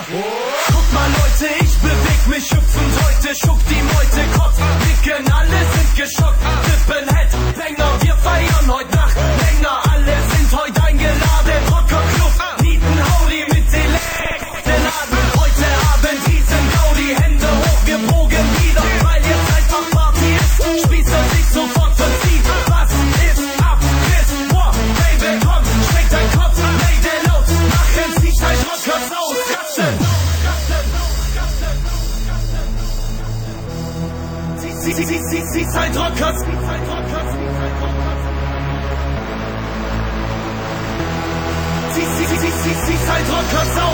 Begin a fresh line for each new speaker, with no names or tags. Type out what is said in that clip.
Guck mal Leute, ich beweg mich hüpfend heute, schuck die Meute, Kotz, Blicken, alle sind geschockt, Rippen, Headbanger, wir feiern heute Nacht länger, alle sind heute eingeladen, Rocker, Kluft, Nieten, Haudi mit den Laden, heute Abend diesen Gaudi, Hände hoch, wir progen wieder, weil jetzt einfach Party ist, Spießer sich sofort verzieht, was ist ab, bis, boah, Baby, komm, schmeck dein Kopf, lay den laut, machen sich halt Rockers aus, Ratzen. Sie seid Rockers. Sie seid Rockers aus.